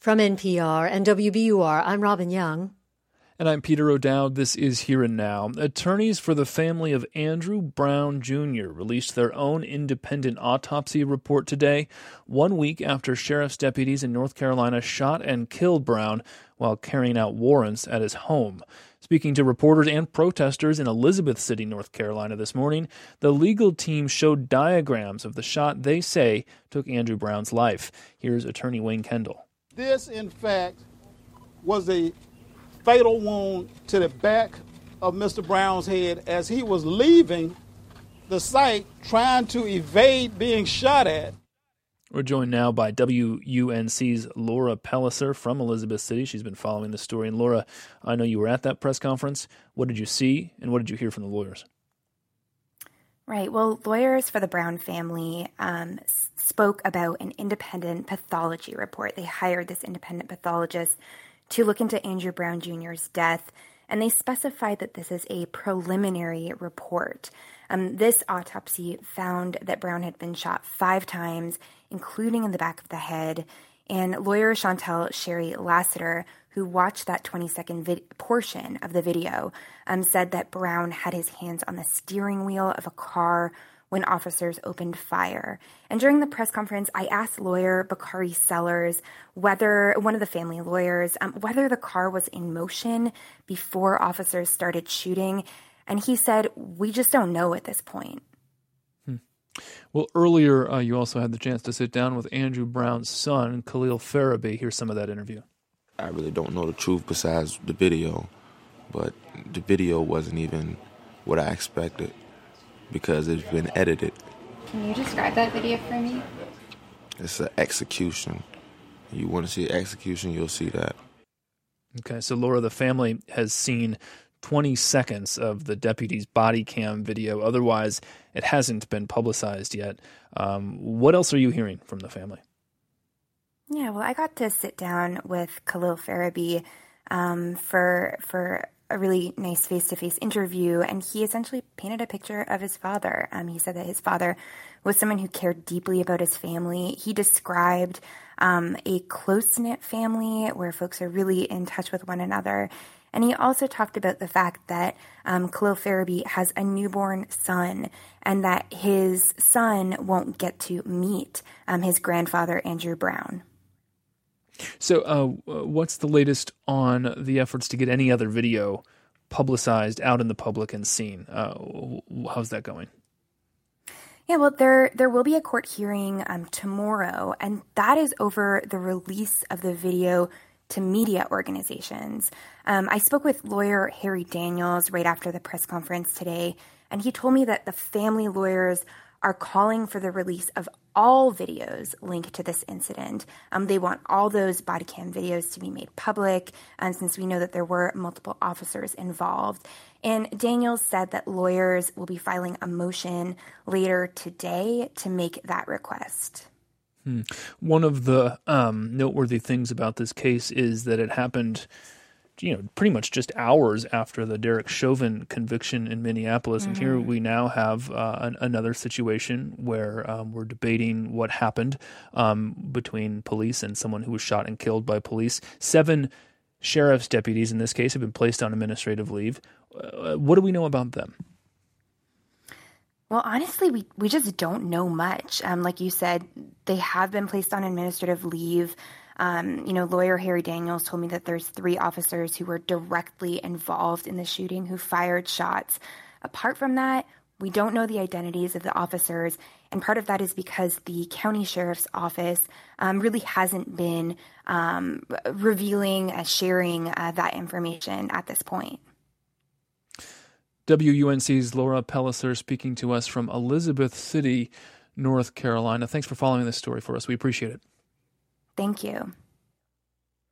From NPR and WBUR, I'm Robin Young. And I'm Peter O'Dowd. This is Here and Now. Attorneys for the family of Andrew Brown Jr. released their own independent autopsy report today, 1 week after sheriff's deputies in North Carolina shot and killed Brown while carrying out warrants at his home. Speaking to reporters and protesters in Elizabeth City, North Carolina this morning, the legal team showed diagrams of the shot they say took Andrew Brown's life. Here's attorney Wayne Kendall. This, in fact, was a fatal wound to the back of Mr. Brown's head as he was leaving the site trying to evade being shot at. We're joined now by WUNC's Laura Pellicer from Elizabeth City. She's been following the story. And Laura, I know you were at that press conference. What did you see and what did you hear from the lawyers? Right. Well, lawyers for the Brown family spoke about an independent pathology report. They hired this independent pathologist to look into Andrew Brown Jr.'s death, and they specified that this is a preliminary report. This autopsy found that Brown had been shot 5 times, including in the back of the head, and lawyer Chantel Sherry Lassiter, who watched that 20-second portion of the video, said that Brown had his hands on the steering wheel of a car when officers opened fire. And during the press conference, I asked lawyer Bakari Sellers, one of the family lawyers, whether the car was in motion before officers started shooting. And he said, we just don't know at this point. Well, earlier you also had the chance to sit down with Andrew Brown's son, Khalil Farabee. Here's some of that interview. I really don't know the truth besides the video, but the video wasn't even what I expected because it's been edited. Can you describe that video for me? It's an execution. You want to see an execution, you'll see that. Okay, so Laura, the family has seen 20 seconds of the deputy's body cam video. Otherwise, it hasn't been publicized yet. What else are you hearing from the family? Yeah, well, I got to sit down with Khalil Farabee for a really nice face-to-face interview, and he essentially painted a picture of his father. He said that his father was someone who cared deeply about his family. He described a close-knit family where folks are really in touch with one another. And he also talked about the fact that Khalil Farabee has a newborn son and that his son won't get to meet his grandfather, Andrew Brown. So what's the latest on the efforts to get any other video publicized out in the public and seen? How's that going? Yeah, well, there will be a court hearing tomorrow, and that is over the release of the video to media organizations. I spoke with lawyer Harry Daniels right after the press conference today, and he told me that the family lawyers are calling for the release of all videos linked to this incident. They want all those body cam videos to be made public, since we know that there were multiple officers involved. And Daniels said that lawyers will be filing a motion later today to make that request. One of the noteworthy things about this case is that it happened, pretty much just hours after the Derek Chauvin conviction in Minneapolis. Mm-hmm. And here we now have another situation where we're debating what happened between police and someone who was shot and killed by police. 7 sheriff's deputies in this case have been placed on administrative leave. What do we know about them? Well, honestly, we just don't know much. Like you said, they have been placed on administrative leave. Lawyer Harry Daniels told me that there's 3 officers who were directly involved in the shooting who fired shots. Apart from that, we don't know the identities of the officers, and part of that is because the county sheriff's office really hasn't been sharing that information at this point. WUNC's Laura Pellicer speaking to us from Elizabeth City, North Carolina. Thanks for following this story for us. We appreciate it. Thank you.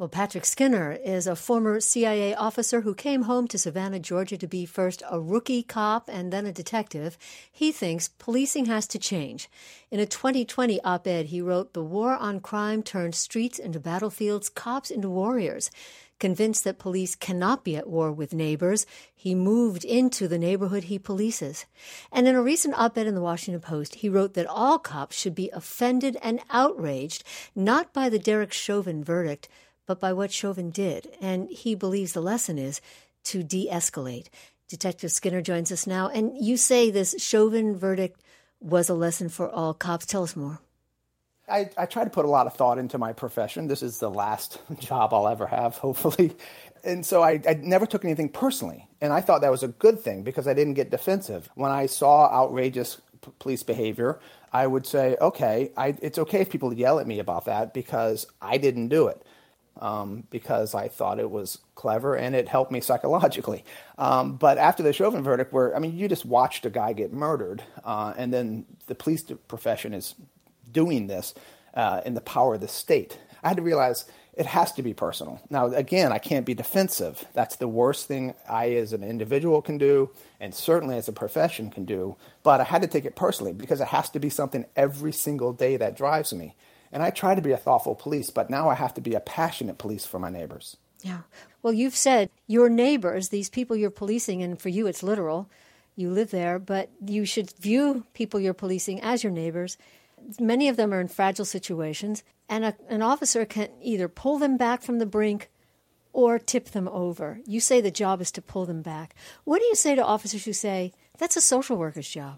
Well, Patrick Skinner is a former CIA officer who came home to Savannah, Georgia to be first a rookie cop and then a detective. He thinks policing has to change. In a 2020 op-ed, he wrote, "The war on crime turned streets into battlefields, cops into warriors." Convinced that police cannot be at war with neighbors, he moved into the neighborhood he polices. And in a recent op-ed in the Washington Post, he wrote that all cops should be offended and outraged, not by the Derek Chauvin verdict, but by what Chauvin did. And he believes the lesson is to de-escalate. Detective Skinner joins us now. And you say this Chauvin verdict was a lesson for all cops. Tell us more. I try to put a lot of thought into my profession. This is the last job I'll ever have, hopefully. And so I never took anything personally. And I thought that was a good thing because I didn't get defensive. When I saw outrageous police behavior, I would say, okay, it's okay if people yell at me about that because I didn't do it. Because I thought it was clever and it helped me psychologically. But after the Chauvin verdict, you just watched a guy get murdered, and then the police profession is doing this in the power of the state. I had to realize it has to be personal. Now, again, I can't be defensive. That's the worst thing I as an individual can do, and certainly as a profession can do. But I had to take it personally because it has to be something every single day that drives me. And I try to be a thoughtful police, but now I have to be a passionate police for my neighbors. Yeah. Well, you've said your neighbors, these people you're policing, and for you it's literal, you live there, but you should view people you're policing as your neighbors. Many of them are in fragile situations, and an officer can either pull them back from the brink or tip them over. You say the job is to pull them back. What do you say to officers who say, that's a social worker's job?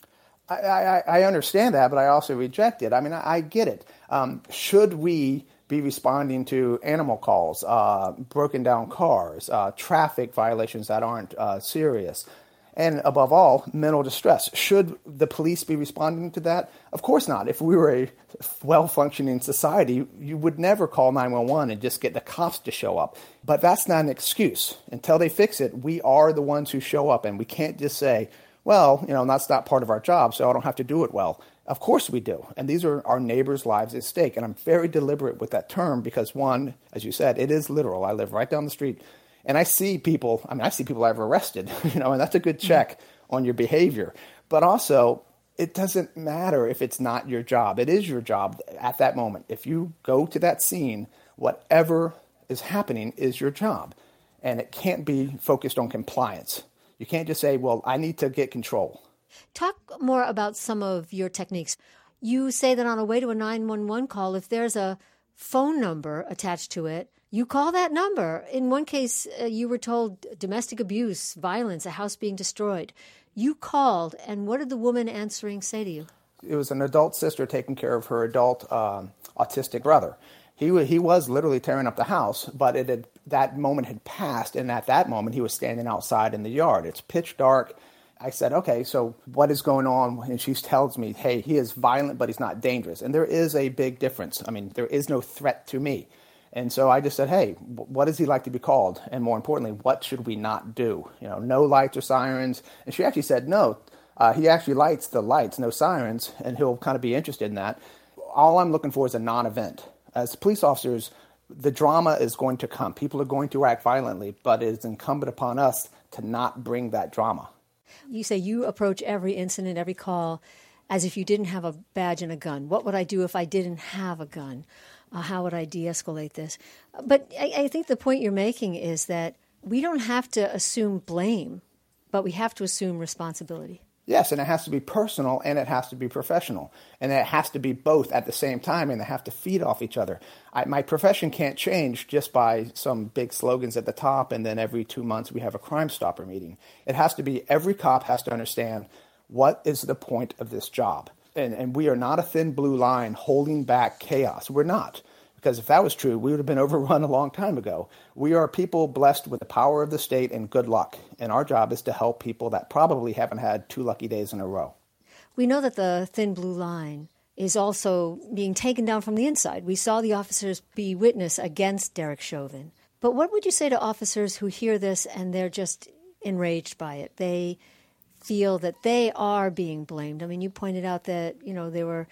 I understand that, but I also reject it. I get it. Should we be responding to animal calls, broken down cars, traffic violations that aren't serious, and above all, mental distress? Should the police be responding to that? Of course not. If we were a well-functioning society, you would never call 911 and just get the cops to show up. But that's not an excuse. Until they fix it, we are the ones who show up, and we can't just say, well, that's not part of our job, so I don't have to do it well. Of course we do. And these are our neighbors' lives at stake. And I'm very deliberate with that term because, one, as you said, it is literal. I live right down the street. And I see people I've arrested, and that's a good check on your behavior. But also, it doesn't matter if it's not your job. It is your job at that moment. If you go to that scene, whatever is happening is your job. And it can't be focused on compliance. You can't just say, well, I need to get control. Talk more about some of your techniques. You say that on a way to a 911 call, if there's a phone number attached to it, you call that number. In one case, you were told domestic abuse, violence, a house being destroyed. You called, and what did the woman answering say to you? It was an adult sister taking care of her adult autistic brother. He was literally tearing up the house, but that moment had passed, and at that moment, he was standing outside in the yard. It's pitch dark. I said, okay, so what is going on? And she tells me, hey, he is violent, but he's not dangerous. And there is a big difference. There is no threat to me. And so I just said, hey, what does he like to be called? And more importantly, what should we not do? No lights or sirens. And she actually said, no, he actually lights the lights, no sirens, and he'll kind of be interested in that. All I'm looking for is a non-event. As police officers, the drama is going to come. People are going to act violently, but it is incumbent upon us to not bring that drama. You say you approach every incident, every call, as if you didn't have a badge and a gun. What would I do if I didn't have a gun? How would I de-escalate this? But I think the point you're making is that we don't have to assume blame, but we have to assume responsibility. Yes, and it has to be personal and it has to be professional. And it has to be both at the same time, and they have to feed off each other. My profession can't change just by some big slogans at the top and then every 2 months we have a Crime Stopper meeting. It has to be, every cop has to understand what is the point of this job. And we are not a thin blue line holding back chaos. We're not. Because if that was true, we would have been overrun a long time ago. We are people blessed with the power of the state and good luck. And our job is to help people that probably haven't had 2 lucky days in a row. We know that the thin blue line is also being taken down from the inside. We saw the officers be witness against Derek Chauvin. But what would you say to officers who hear this and they're just enraged by it? They feel that they are being blamed. You pointed out that, there were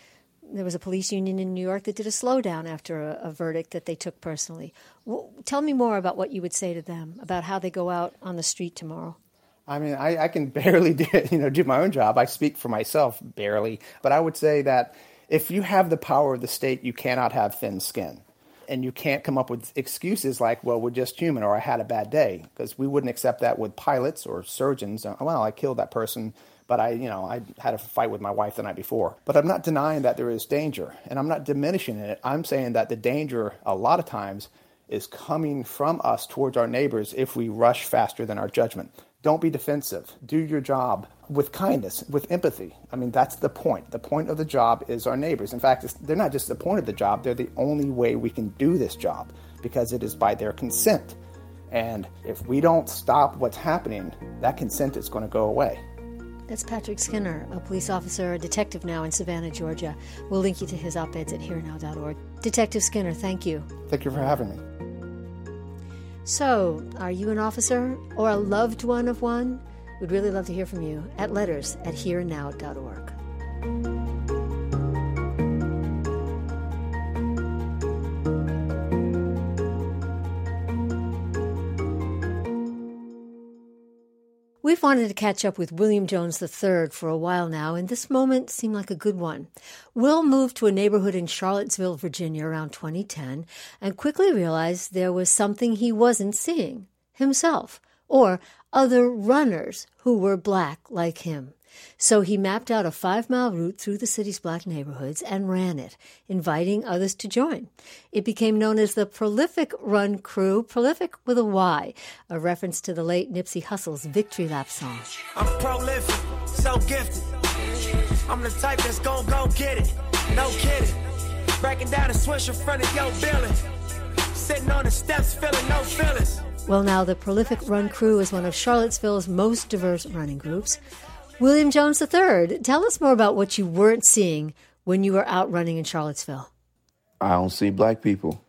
there was a police union in New York that did a slowdown after a verdict that they took personally. Tell me more about what you would say to them, about how they go out on the street tomorrow. I mean, I can barely do my own job. I speak for myself barely. But I would say that if you have the power of the state, you cannot have thin skin. And you can't come up with excuses like, well, we're just human, or I had a bad day, because we wouldn't accept that with pilots or surgeons. Well, I killed that person, but I had a fight with my wife the night before. But I'm not denying that there is danger, and I'm not diminishing it. I'm saying that the danger a lot of times is coming from us towards our neighbors if we rush faster than our judgment. Don't be defensive. Do your job with kindness, with empathy. I mean, that's the point. The point of the job is our neighbors. In fact, they're not just the point of the job. They're the only way we can do this job, because it is by their consent. And if we don't stop what's happening, that consent is going to go away. That's Patrick Skinner, a police officer, a detective now in Savannah, Georgia. We'll link you to his op-eds at herenow.org. Detective Skinner, thank you. Thank you for having me. So, are you an officer or a loved one of one? We'd really love to hear from you at letters@herenow.org. We've wanted to catch up with William Jones III for a while now, and this moment seemed like a good one. Will moved to a neighborhood in Charlottesville, Virginia around 2010 and quickly realized there was something he wasn't seeing, himself, or other runners who were black like him. So he mapped out a 5-mile route through the city's black neighborhoods and ran it, inviting others to join. It became known as the Prolific Run Crew, prolific with a Y, a reference to the late Nipsey Hussle's Victory Lap song. I'm prolific, so gifted. I'm the type that's gon' go get it, no kidding. Breaking down a swish in front of your building. Sitting on the steps feeling no feelings. Well, now the Prolific Run Crew is one of Charlottesville's most diverse running groups. William Jones III, tell us more about what you weren't seeing when you were out running in Charlottesville. I don't see black people.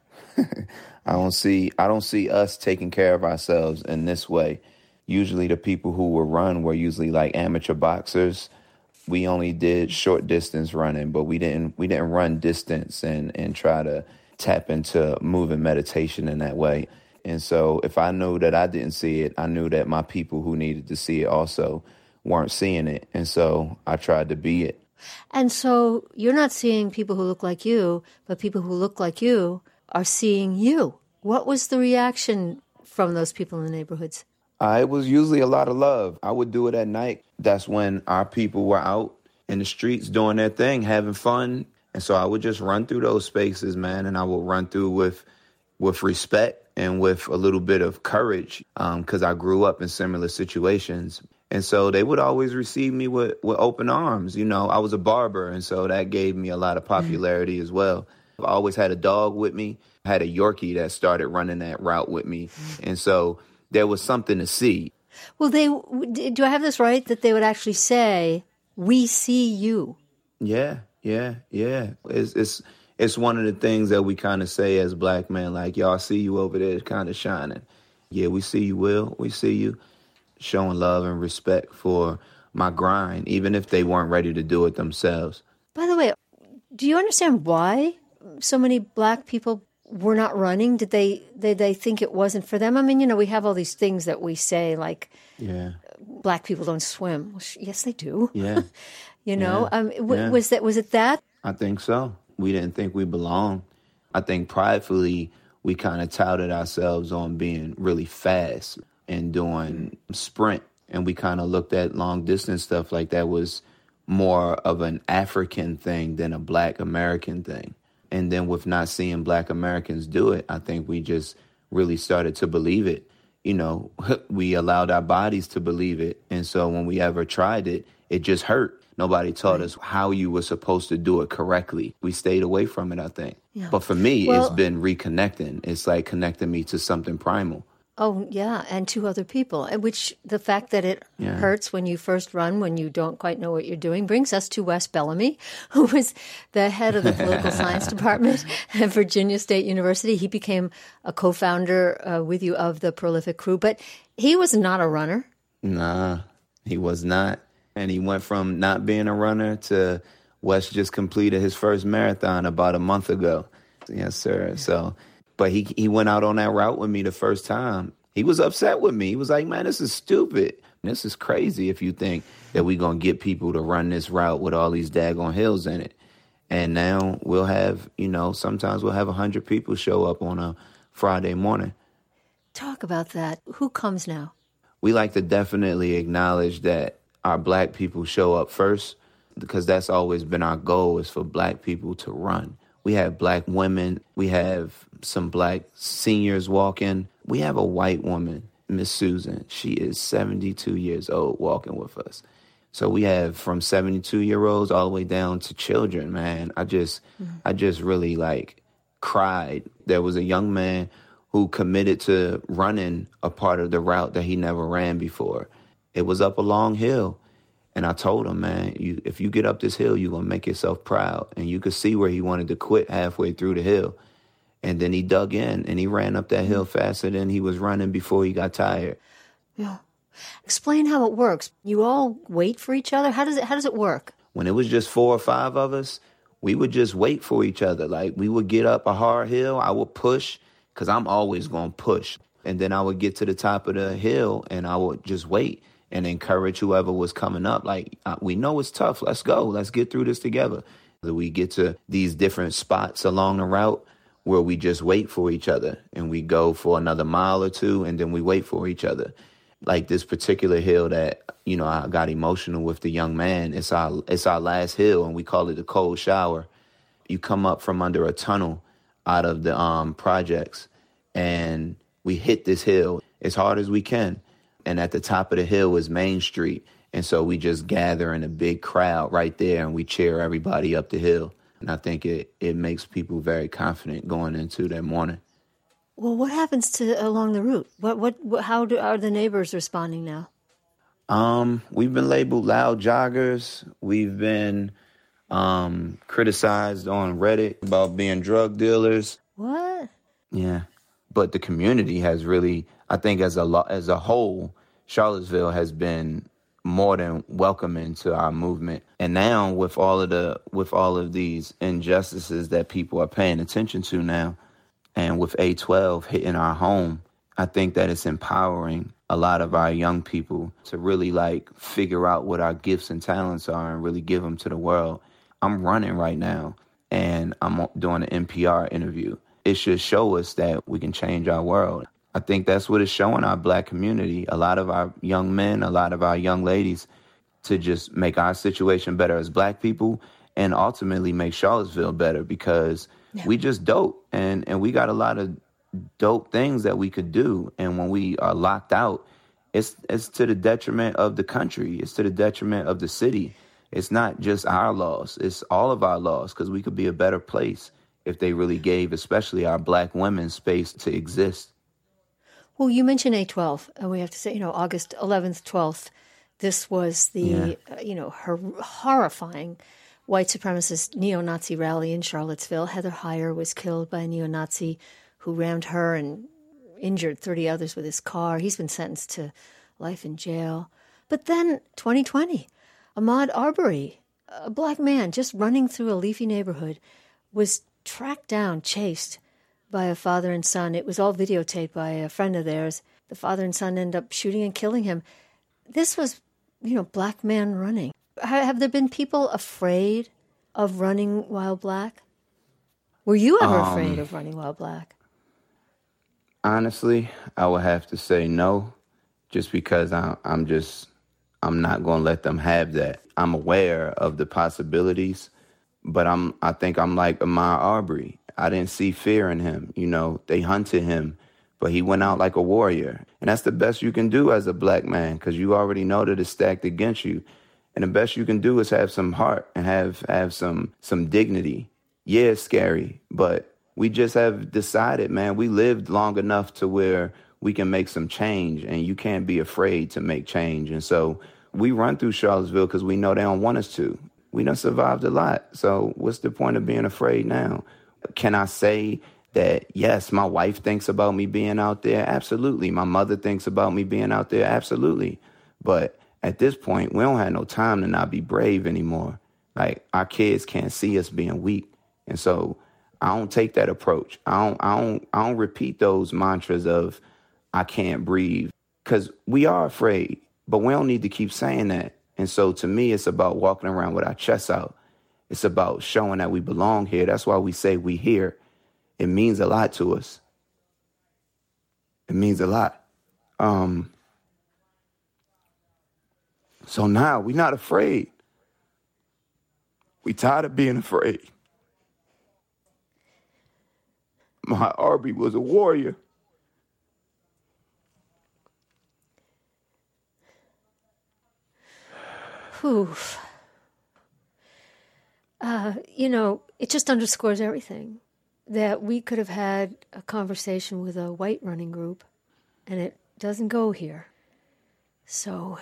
I don't see us taking care of ourselves in this way. Usually the people who will run were usually like amateur boxers. We only did short distance running, but we didn't run distance and try to tap into moving meditation in that way. And so if I knew that I didn't see it, I knew that my people who needed to see it also weren't seeing it. And so I tried to be it. And so you're not seeing people who look like you, but people who look like you are seeing you. What was the reaction from those people in the neighborhoods? It was usually a lot of love. I would do it at night. That's when our people were out in the streets doing their thing, having fun. And so I would just run through those spaces, man, and I would run through with respect and with a little bit of courage, because I grew up in similar situations. And so they would always receive me with open arms. You know, I was a barber, and so that gave me a lot of popularity as well. I always had a dog with me. I had a Yorkie that started running that route with me. And so there was something to see. Well, do I have this right, that they would actually say, "We see you"? Yeah. It's one of the things that we kind of say as black men, like, y'all see you over there kind of shining. Yeah, we see you, Will. We see you. Showing love and respect for my grind, even if they weren't ready to do it themselves. By the way, do you understand why so many black people were not running? Did they think it wasn't for them? I mean, you know, we have all these things that we say, like, black people don't swim. Well, yes, they do. Yeah. You know, was it that? I think so. We didn't think we belonged. I think pridefully we kind of touted ourselves on being really fast and doing sprint. And we kind of looked at long distance stuff like that was more of an African thing than a black American thing. And then with not seeing black Americans do it, I think we just really started to believe it. You know, we allowed our bodies to believe it. And so when we ever tried it, it just hurt. Nobody taught us how you were supposed to do it correctly. We stayed away from it, I think. Yeah. But for me, it's been reconnecting. It's like connecting me to something primal. Oh, yeah, and to other people, which the fact that it hurts when you first run, when you don't quite know what you're doing, brings us to Wes Bellamy, who was the head of the political science department at Virginia State University. He became a co-founder with you of the Prolific Crew, but he was not a runner. Nah, he was not. And he went from not being a runner to Wes just completed his first marathon about a month ago. Yes, sir. So, but he went out on that route with me the first time. He was upset with me. He was like, man, this is stupid. This is crazy if you think that we're going to get people to run this route with all these daggone hills in it. And now we'll have, sometimes we'll have 100 people show up on a Friday morning. Talk about that. Who comes now? We like to definitely acknowledge that our black people show up first, because that's always been our goal, is for black people to run. We have black women. We have some black seniors walking. We have a white woman, Miss Susan. She is 72 years old walking with us. So we have from 72-year-olds all the way down to children, man. I just really cried. There was a young man who committed to running a part of the route that he never ran before. It was up a long hill. And I told him, man, if you get up this hill, you're going to make yourself proud. And you could see where he wanted to quit halfway through the hill. And then he dug in and he ran up that hill faster than he was running before he got tired. Yeah. Explain how it works. You all wait for each other? How does it work? When it was just 4 or 5 of us, we would just wait for each other. Like, we would get up a hard hill. I would push, because I'm always going to push. And then I would get to the top of the hill and I would just wait and encourage whoever was coming up. Like, we know it's tough. Let's go. Let's get through this together. We get to these different spots along the route where we just wait for each other, and we go for another mile or two, and then we wait for each other. Like this particular hill that, I got emotional with the young man. It's our last hill, and we call it the cold shower. You come up from under a tunnel out of the projects, and we hit this hill as hard as we can. And at the top of the hill is Main Street. And so we just gather in a big crowd right there, and we cheer everybody up the hill. And I think it makes people very confident going into their morning. Well, what happens along the route? How are the neighbors responding now? We've been labeled loud joggers. We've been criticized on Reddit about being drug dealers. What? Yeah. But the community has really, I think as a whole, Charlottesville has been more than welcoming to our movement. And now with all of these injustices that people are paying attention to now, and with A12 hitting our home, I think that it's empowering a lot of our young people to really figure out what our gifts and talents are and really give them to the world. I'm running right now, and I'm doing an NPR interview. It should show us that we can change our world. I think that's what it's showing our black community, a lot of our young men, a lot of our young ladies, to just make our situation better as black people and ultimately make Charlottesville better, because we just dope and we got a lot of dope things that we could do. And when we are locked out, it's to the detriment of the country. It's to the detriment of the city. It's not just our loss. It's all of our loss, because we could be a better place if they really gave, especially our black women, space to exist. Well, you mentioned A12, and we have to say, August 11th, 12th, this was the, horrifying white supremacist neo-Nazi rally in Charlottesville. Heather Heyer was killed by a neo-Nazi who rammed her and injured 30 others with his car. He's been sentenced to life in jail. But then 2020, Ahmaud Arbery, a black man just running through a leafy neighborhood, was tracked down, chased by a father and son. It was all videotaped by a friend of theirs. The father and son end up shooting and killing him. This was, black man running. Have there been people afraid of running while black? Were you ever afraid of running while black? Honestly, I would have to say no, just because I'm not going to let them have that. I'm aware of the possibilities, but I think I'm like Ahmaud Arbery. I didn't see fear in him. They hunted him, but he went out like a warrior. And that's the best you can do as a black man, because you already know that it's stacked against you. And the best you can do is have some heart and have some dignity. Yeah, it's scary, but we just have decided, man, we lived long enough to where we can make some change, and you can't be afraid to make change. And so we run through Charlottesville because we know they don't want us to. We done survived a lot. So what's the point of being afraid now? Can I say that, yes, my wife thinks about me being out there? Absolutely. My mother thinks about me being out there? Absolutely. But at this point, we don't have no time to not be brave anymore. Like, our kids can't see us being weak. And so I don't take that approach. I don't repeat those mantras of I can't breathe, because we are afraid, but we don't need to keep saying that. And so to me, it's about walking around with our chests out. It's about showing that we belong here. That's why we say we here. It means a lot to us. It means a lot. So now we're not afraid. We tired of being afraid. My Arbery was a warrior. Oof. It just underscores everything. That we could have had a conversation with a white running group, and it doesn't go here. So,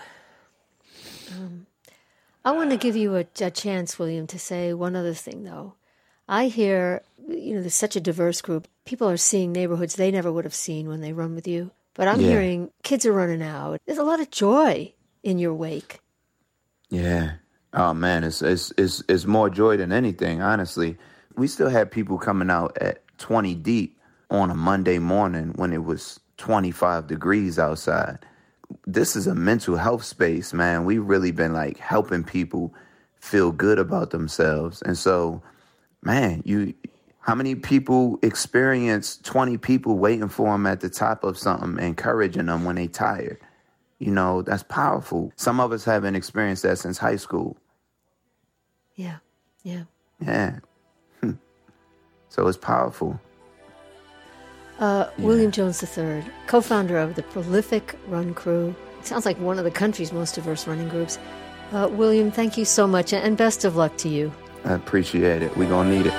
I want to give you a chance, William, to say one other thing, though. I hear, there's such a diverse group. People are seeing neighborhoods they never would have seen when they run with you. But I'm hearing kids are running out. There's a lot of joy in your wake. Yeah. Oh, man, it's more joy than anything, honestly. We still had people coming out at 20 deep on a Monday morning when it was 25 degrees outside. This is a mental health space, man. We've really been, helping people feel good about themselves. And so, man, how many people experience 20 people waiting for them at the top of something, encouraging them when they tired? That's powerful. Some of us haven't experienced that since high school. Yeah. Yeah. So it's powerful. William Jones III, co-founder of the prolific Run Crew. It sounds like one of the country's most diverse running groups. William, thank you so much, and best of luck to you. I appreciate it. We're going to need it.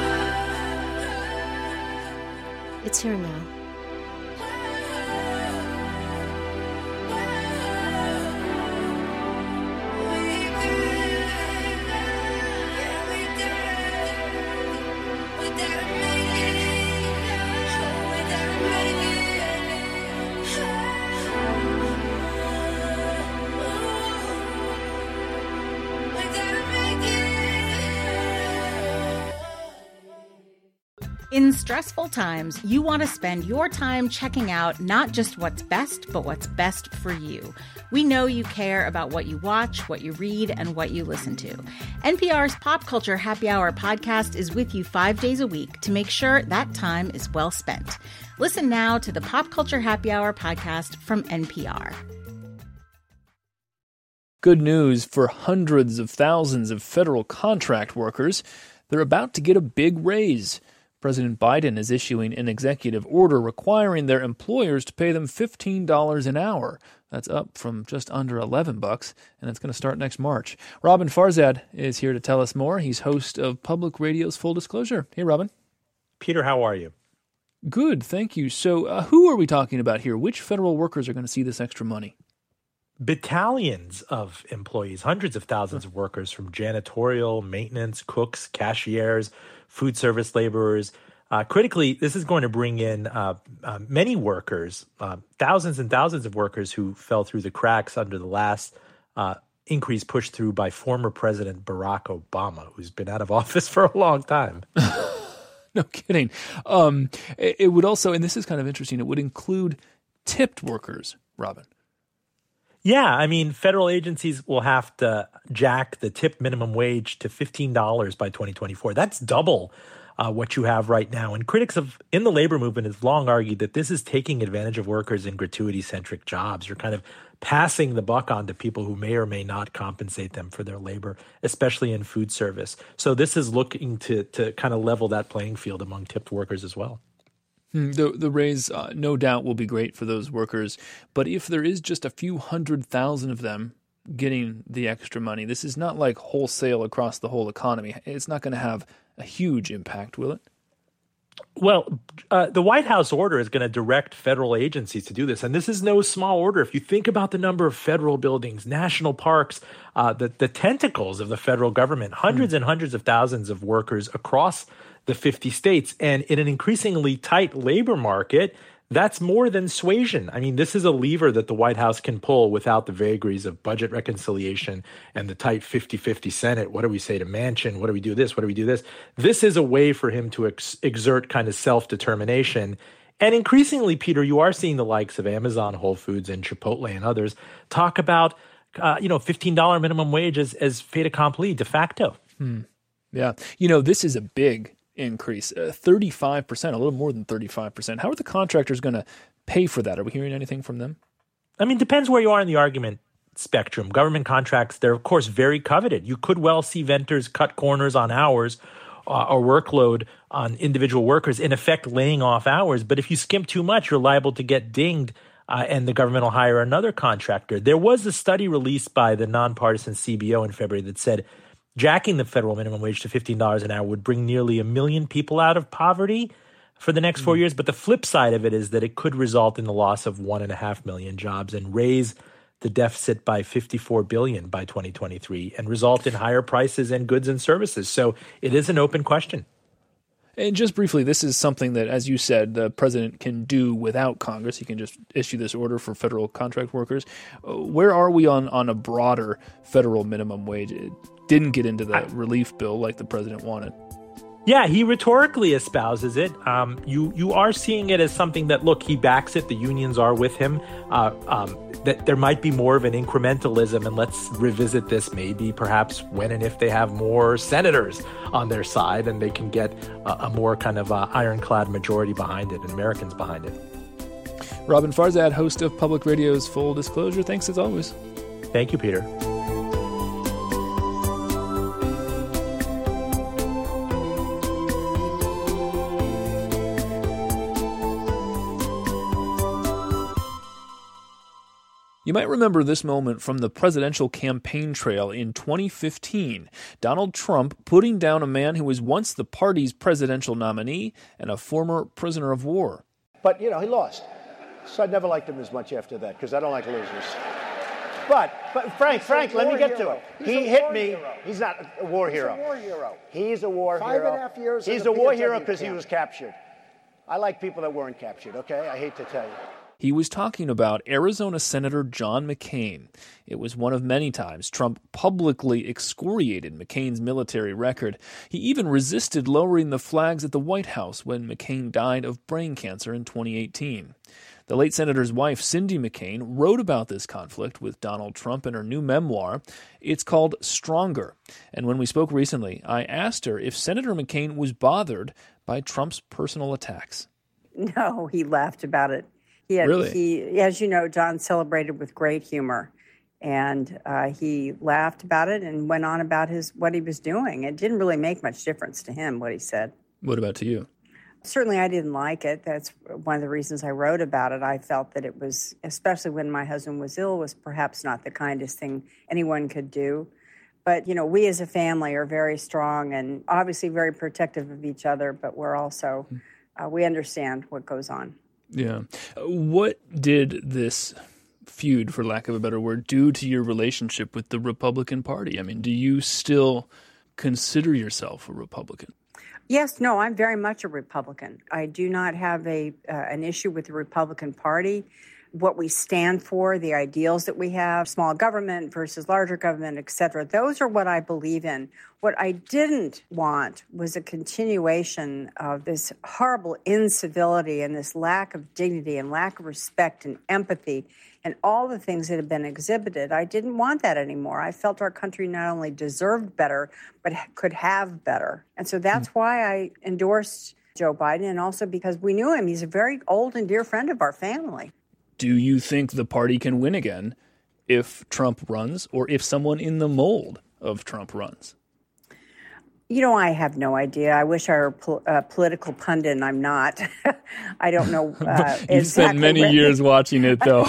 It's here now. In stressful times, you want to spend your time checking out not just what's best, but what's best for you. We know you care about what you watch, what you read, and what you listen to. NPR's Pop Culture Happy Hour podcast is with you 5 days a week to make sure that time is well spent. Listen now to the Pop Culture Happy Hour podcast from NPR. Good news for hundreds of thousands of federal contract workers. They're about to get a big raise. President Biden is issuing an executive order requiring their employers to pay them $15 an hour. That's up from just under $11, and it's going to start next March. Robin Farzad is here to tell us more. He's host of Public Radio's Full Disclosure. Hey, Robin. Peter, how are you? Good, thank you. So who are we talking about here? Which federal workers are going to see this extra money? Battalions of employees, hundreds of thousands of workers from janitorial, maintenance, cooks, cashiers, food service laborers. Critically, this is going to bring in many workers, thousands and thousands of workers who fell through the cracks under the last increase pushed through by former President Barack Obama, who's been out of office for a long time. No kidding. It would also, and this is kind of interesting, it would include tipped workers, Robin. Yeah, I mean, federal agencies will have to jack the tip minimum wage to $15 by 2024. That's double what you have right now. And critics in the labor movement have long argued that this is taking advantage of workers in gratuity-centric jobs. You're kind of passing the buck on to people who may or may not compensate them for their labor, especially in food service. So this is looking to kind of level that playing field among tipped workers as well. The raise, no doubt, will be great for those workers. But if there is just a few 100,000 of them getting the extra money, this is not like wholesale across the whole economy. It's not going to have a huge impact, will it? Well, the White House order is going to direct federal agencies to do this. And this is no small order. If you think about the number of federal buildings, national parks, the tentacles of the federal government, hundreds and hundreds of thousands of workers across the 50 states. And in an increasingly tight labor market, That's more than suasion. I mean, this is a lever that the White House can pull without the vagaries of budget reconciliation and the tight 50-50 Senate. What do we say to Manchin? What do we do this? What do we do this? This is a way for him to exert kind of self-determination. And increasingly, Peter, you are seeing the likes of Amazon, Whole Foods, and Chipotle and others talk about, $15 minimum wage as fait accompli, de facto. Yeah. This is a big increase, 35%, a little more than 35%. How are the contractors going to pay for that? Are we hearing anything from them? I mean, depends where you are in the argument spectrum. Government contracts, they're, of course, very coveted. You could well see vendors cut corners on hours or workload on individual workers, in effect laying off hours. But if you skimp too much, you're liable to get dinged and the government will hire another contractor. There was a study released by the nonpartisan CBO in February that said jacking the federal minimum wage to $15 an hour would bring nearly 1 million people out of poverty for the next 4 years. But the flip side of it is that it could result in the loss of 1.5 million jobs and raise the deficit by $54 billion by 2023 and result in higher prices and goods and services. So it is an open question. And just briefly, this is something that, as you said, the president can do without Congress. He can just issue this order for federal contract workers. Where are we on a broader federal minimum wage? It didn't get into the relief bill like the president wanted. Yeah, he rhetorically espouses it. You are seeing it as something that, look, he backs it. The unions are with him. That there might be more of an incrementalism, and let's revisit this maybe perhaps when and if they have more senators on their side and they can get a more kind of ironclad majority behind it and Americans behind it. Robin Farzad, host of Public Radio's Full Disclosure. Thanks as always. Thank you, Peter. You might remember this moment from the presidential campaign trail in 2015. Donald Trump putting down a man who was once the party's presidential nominee and a former prisoner of war. But, he lost. So I never liked him as much after that because I don't like losers. But Frank, let me get to it. He hit me. He's not a war hero. He's a war hero. He's a war hero. 5.5 years. He's a war hero because he was captured. I like people that weren't captured, okay? I hate to tell you. He was talking about Arizona Senator John McCain. It was one of many times Trump publicly excoriated McCain's military record. He even resisted lowering the flags at the White House when McCain died of brain cancer in 2018. The late senator's wife, Cindy McCain, wrote about this conflict with Donald Trump in her new memoir. It's called Stronger. And when we spoke recently, I asked her if Senator McCain was bothered by Trump's personal attacks. No, he laughed about it. Really? He, as you know, John celebrated with great humor, and he laughed about it and went on about what he was doing. It didn't really make much difference to him, what he said. What about to you? Certainly, I didn't like it. That's one of the reasons I wrote about it. I felt that it was, especially when my husband was ill, was perhaps not the kindest thing anyone could do. But, we as a family are very strong and obviously very protective of each other, but we're also, we understand what goes on. Yeah. What did this feud, for lack of a better word, do to your relationship with the Republican Party? I mean, do you still consider yourself a Republican? Yes, no, I'm very much a Republican. I do not have an issue with the Republican Party. What we stand for, the ideals that we have, small government versus larger government, et cetera, those are what I believe in. What I didn't want was a continuation of this horrible incivility and this lack of dignity and lack of respect and empathy and all the things that have been exhibited. I didn't want that anymore. I felt our country not only deserved better, but could have better. And so that's why I endorsed Joe Biden, and also because we knew him. He's a very old and dear friend of our family. Do you think the party can win again if Trump runs or if someone in the mold of Trump runs? I have no idea. I wish I were a political pundit, and I'm not. I don't know. You've spent many years watching it, though.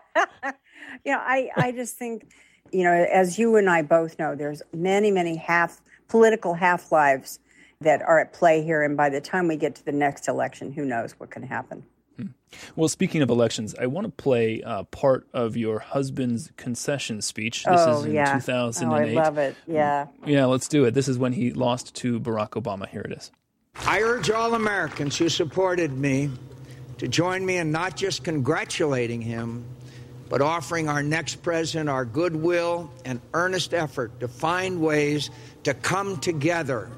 I just think, as you and I both know, there's many, many political half-lives that are at play here. And by the time we get to the next election, who knows what can happen. Well, speaking of elections, I want to play part of your husband's concession speech. This is in 2008. Oh, I love it. Yeah. Yeah, let's do it. This is when he lost to Barack Obama. Here it is. I urge all Americans who supported me to join me in not just congratulating him, but offering our next president our goodwill and earnest effort to find ways to come together.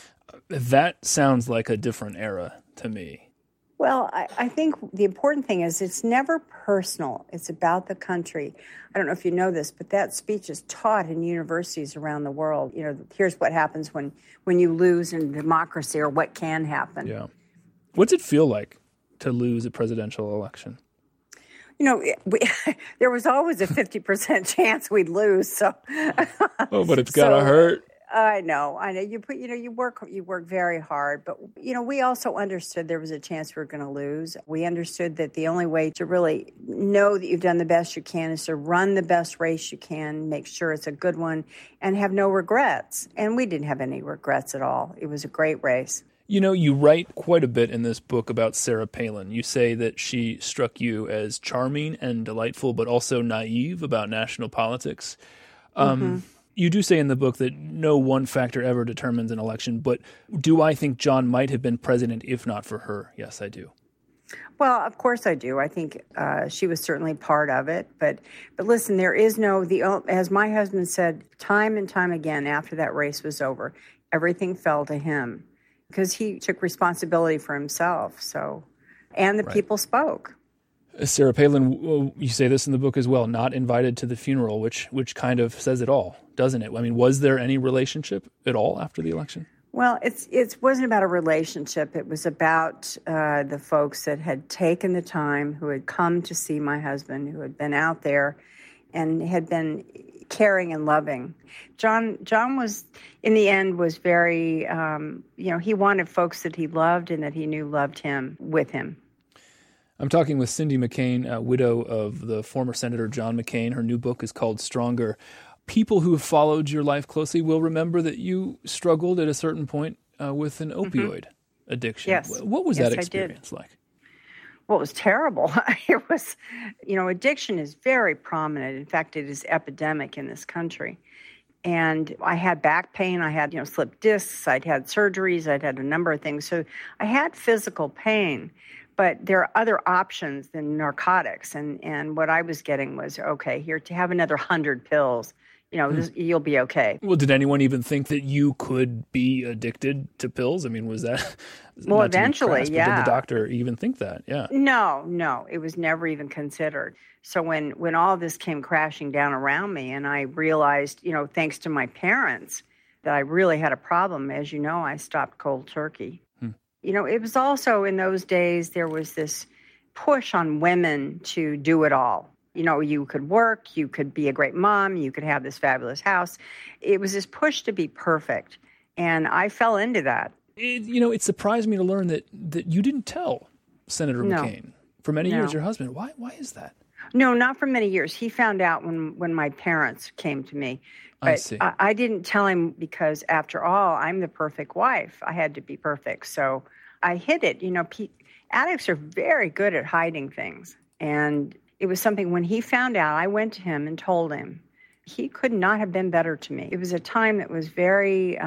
That sounds like a different era to me. Well, I think the important thing is it's never personal. It's about the country. I don't know if you know this, but that speech is taught in universities around the world. You know, here's what happens when you lose in democracy, or what can happen. Yeah. What's it feel like to lose a presidential election? You know, there was always a 50% chance we'd lose. So, oh, but it's gotta hurt. I know. You work very hard, but we also understood there was a chance we were going to lose. We understood that the only way to really know that you've done the best you can is to run the best race you can, make sure it's a good one, and have no regrets. And we didn't have any regrets at all. It was a great race. You know, you write quite a bit in this book about Sarah Palin. You say that she struck you as charming and delightful, but also naive about national politics. You do say in the book that no one factor ever determines an election, but do I think John might have been president if not for her? Yes, I do. Well, of course I do. I think she was certainly part of it. But listen, there is as my husband said time and time again after that race was over, everything fell to him because he took responsibility for himself. And the people spoke. Sarah Palin, you say this in the book as well, not invited to the funeral, which kind of says it all, doesn't it? I mean, was there any relationship at all after the election? Well, it wasn't about a relationship. It was about the folks that had taken the time, who had come to see my husband, who had been out there and had been caring and loving. John was, in the end, was very, he wanted folks that he loved and that he knew loved him with him. I'm talking with Cindy McCain, widow of the former Senator John McCain. Her new book is called Stronger. People who have followed your life closely will remember that you struggled at a certain point with an opioid addiction. Yes. What was that experience like? Well, it was terrible. It was, addiction is very prominent. In fact, it is epidemic in this country. And I had back pain. I had, slipped discs. I'd had surgeries. I'd had a number of things. So I had physical pain. But there are other options than narcotics. And what I was getting was, okay, here, to have another 100 pills, you'll be okay. Well, did anyone even think that you could be addicted to pills? I mean, was that... Well, eventually, yeah. Did the doctor even think that? Yeah. No, it was never even considered. So when all this came crashing down around me and I realized, thanks to my parents, that I really had a problem, as you know, I stopped cold turkey. It was also in those days, there was this push on women to do it all. You could work, you could be a great mom, you could have this fabulous house. It was this push to be perfect. And I fell into that. It surprised me to learn that you didn't tell Senator McCain for many years, your husband. Why is that? No, not for many years. He found out when my parents came to me. But I see. I didn't tell him because, after all, I'm the perfect wife. I had to be perfect. So I hid it. Addicts are very good at hiding things. And it was something, when he found out, I went to him and told him. He could not have been better to me. It was a time that was very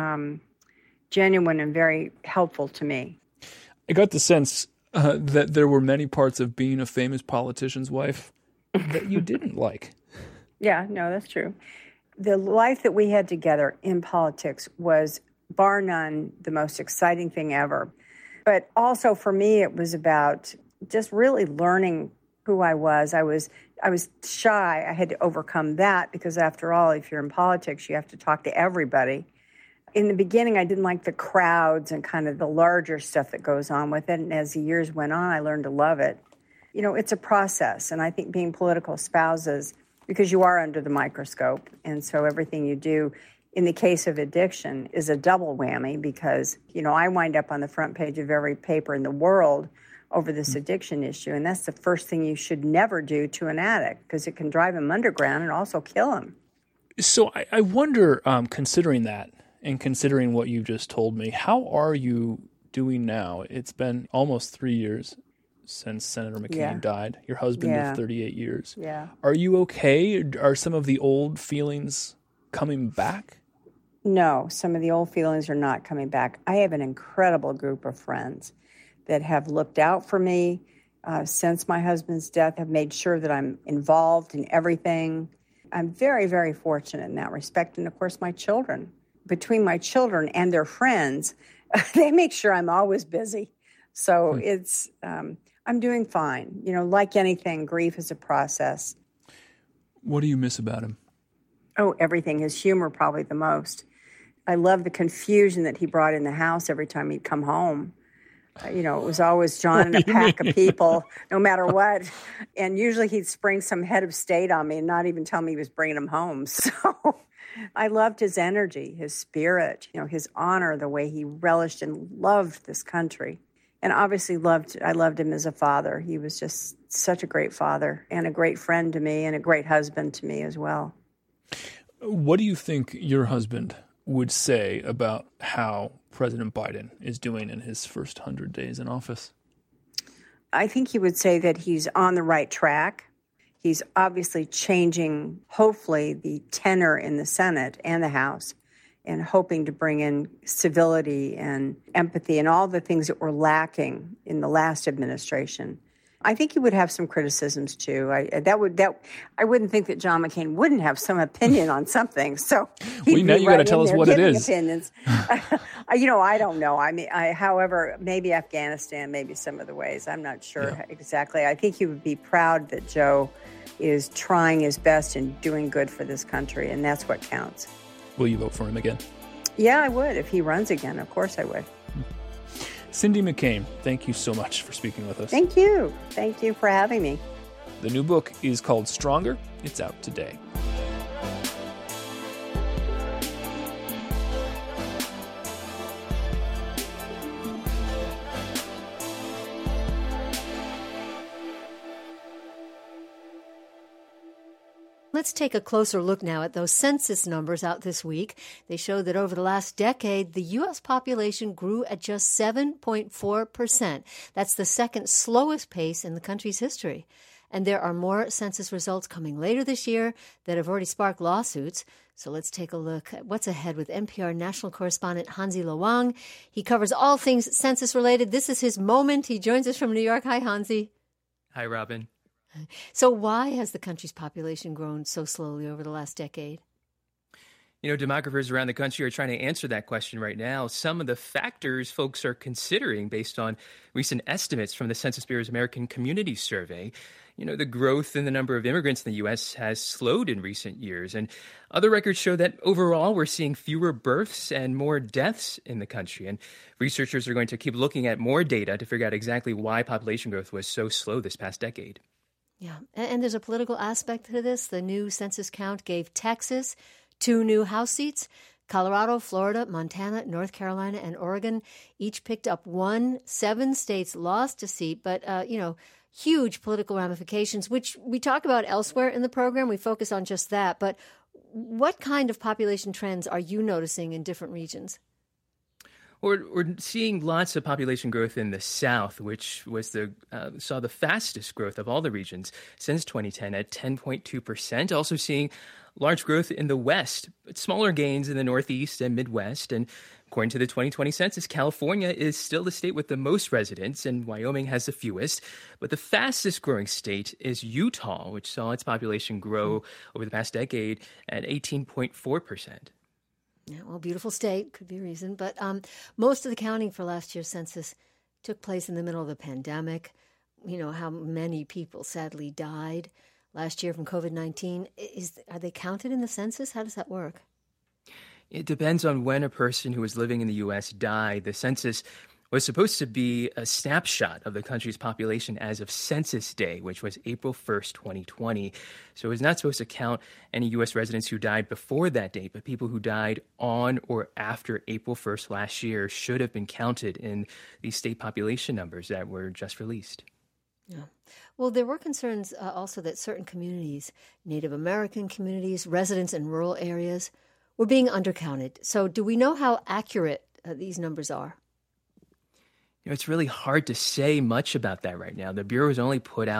genuine and very helpful to me. I got the sense that there were many parts of being a famous politician's wife that you didn't like. Yeah, no, that's true. The life that we had together in politics was, bar none, the most exciting thing ever. But also for me, it was about just really learning who I was. I was shy. I had to overcome that because, after all, if you're in politics, you have to talk to everybody. In the beginning, I didn't like the crowds and kind of the larger stuff that goes on with it. And as the years went on, I learned to love it. It's a process. And I think being political spouses, because you are under the microscope, and so everything you do, in the case of addiction, is a double whammy because, I wind up on the front page of every paper in the world over this addiction issue. And that's the first thing you should never do to an addict, because it can drive him underground and also kill him. So I wonder, considering that and considering what you just told me, how are you doing now? It's been almost 3 years since Senator McCain died. Your husband of 38 years. Yeah. Are you okay? Are some of the old feelings coming back? No, some of the old feelings are not coming back. I have an incredible group of friends that have looked out for me, since my husband's death have made sure that I'm involved in everything. I'm very, very fortunate in that respect. And, of course, my children. Between my children and their friends, they make sure I'm always busy. So I'm doing fine. Like anything, grief is a process. What do you miss about him? Oh, everything. His humor, probably the most. I love the confusion that he brought in the house every time he'd come home. It was always John and a pack of people, no matter what. And usually he'd spring some head of state on me and not even tell me he was bringing him home. So I loved his energy, his spirit, his honor, the way he relished and loved this country. And obviously I loved him as a father. He was just such a great father and a great friend to me and a great husband to me as well. What do you think your husband would say about how President Biden is doing in his first 100 days in office? I think he would say that he's on the right track. He's obviously changing, hopefully, the tenor in the Senate and the House, and hoping to bring in civility and empathy and all the things that were lacking in the last administration. I think he would have some criticisms too. I wouldn't think that John McCain wouldn't have some opinion on something. So now you got to tell us what it is. Opinions. I don't know. I mean, however, maybe Afghanistan, maybe some of the ways. I'm not sure exactly. I think he would be proud that Joe is trying his best and doing good for this country, and that's what counts. Will you vote for him again? Yeah, I would. If he runs again, of course I would. Cindy McCain, thank you so much for speaking with us. Thank you. Thank you for having me. The new book is called Stronger. It's out today. Let's take a closer look now at those census numbers out this week. They show that over the last decade, the U.S. population grew at just 7.4%. That's the second slowest pace in the country's history. And there are more census results coming later this year that have already sparked lawsuits. So let's take a look at what's ahead with NPR national correspondent Hansi Lo Wang. He covers all things census-related. This is his moment. He joins us from New York. Hi, Hansi. Hi, Robin. So why has the country's population grown so slowly over the last decade? Demographers around the country are trying to answer that question right now. Some of the factors folks are considering based on recent estimates from the Census Bureau's American Community Survey. The growth in the number of immigrants in the U.S. has slowed in recent years, and other records show that overall we're seeing fewer births and more deaths in the country. And researchers are going to keep looking at more data to figure out exactly why population growth was so slow this past decade. Yeah, and there's a political aspect to this. The new census count gave Texas 2 new House seats. Colorado, Florida, Montana, North Carolina, and Oregon each picked up 1. 7 states lost a seat, but, huge political ramifications, which we talk about elsewhere in the program. We focus on just that. But what kind of population trends are you noticing in different regions? We're seeing lots of population growth in the South, which was saw the fastest growth of all the regions since 2010 at 10.2%. Also seeing large growth in the West, but smaller gains in the Northeast and Midwest. And according to the 2020 census, California is still the state with the most residents, and Wyoming has the fewest. But the fastest growing state is Utah, which saw its population grow over the past decade at 18.4%. Yeah, well, beautiful state could be a reason. But most of the counting for last year's census took place in the middle of the pandemic. How many people sadly died last year from COVID-19. Are they counted in the census? How does that work? It depends on when a person who was living in the U.S. died. The census was supposed to be a snapshot of the country's population as of Census Day, which was April 1st, 2020. So it was not supposed to count any U.S. residents who died before that date, but people who died on or after April 1st last year should have been counted in these state population numbers that were just released. Yeah. Well, there were concerns also that certain communities, Native American communities, residents in rural areas, were being undercounted. So do we know how accurate these numbers are? It's really hard to say much about that right now. The Bureau has only put out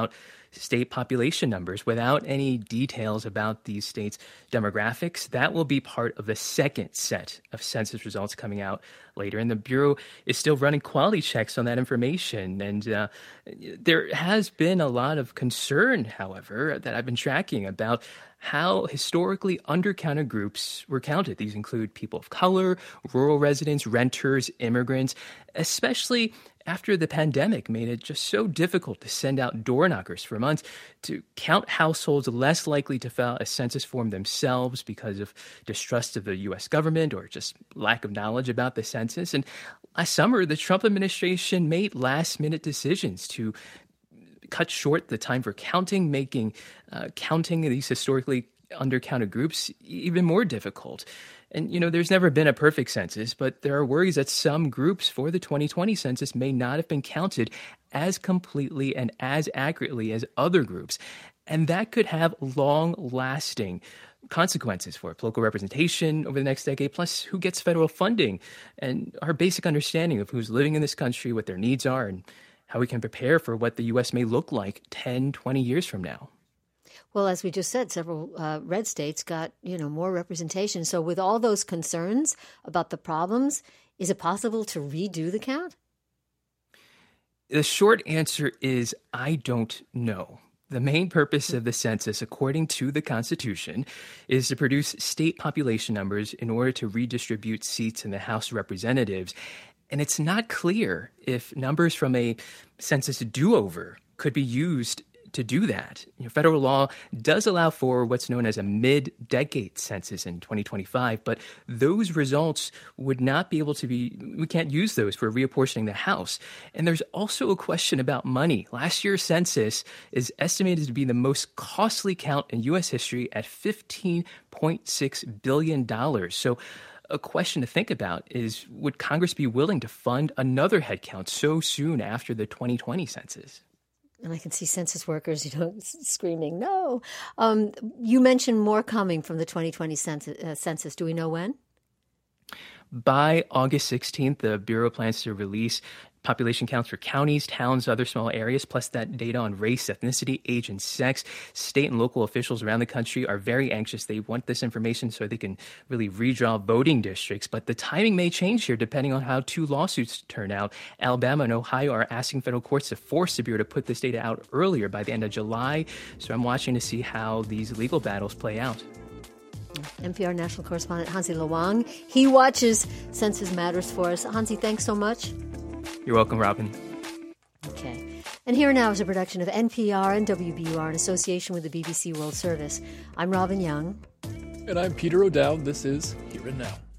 state population numbers without any details about these states' demographics. That will be part of the second set of census results coming out later. And the Bureau is still running quality checks on that information. And there has been a lot of concern, however, that I've been tracking about how historically undercounted groups were counted. These include people of color, rural residents, renters, immigrants, especially after the pandemic made it just so difficult to send out door knockers for months to count households less likely to fill a census form themselves because of distrust of the U.S. government or just lack of knowledge about the census. And last summer, the Trump administration made last-minute decisions to cut short the time for counting, making counting these historically undercounted groups even more difficult. And, there's never been a perfect census, but there are worries that some groups for the 2020 census may not have been counted as completely and as accurately as other groups. And that could have long-lasting consequences for local representation over the next decade, plus who gets federal funding and our basic understanding of who's living in this country, what their needs are, and how we can prepare for what the U.S. may look like 10, 20 years from now. Well, as we just said, several red states got, more representation. So with all those concerns about the problems, is it possible to redo the count? The short answer is I don't know. The main purpose of the census, according to the Constitution, is to produce state population numbers in order to redistribute seats in the House of Representatives. And it's not clear if numbers from a census do-over could be used to do that. Federal law does allow for what's known as a mid-decade census in 2025, but those results would not be able to be, we can't use those for reapportioning the House. And there's also a question about money. Last year's census is estimated to be the most costly count in U.S. history at $15.6 billion. So a question to think about is, would Congress be willing to fund another headcount so soon after the 2020 census? And I can see census workers, screaming, no. You mentioned more coming from the 2020 census. Do we know when? By August 16th, the Bureau plans to release population counts for counties, towns, other small areas, plus that data on race, ethnicity, age, and sex. State and local officials around the country are very anxious. They want this information so they can really redraw voting districts. But the timing may change here depending on how two lawsuits turn out. Alabama and Ohio are asking federal courts to force the Bureau to put this data out earlier, by the end of July. So I'm watching to see how these legal battles play out. NPR national correspondent Hansi Lo Wang. He watches Census Matters for us. Hansi, thanks so much. You're welcome, Robin. Okay. And here now is a production of NPR and WBUR in association with the BBC World Service. I'm Robin Young. And I'm Peter O'Dowd. This is Here and Now.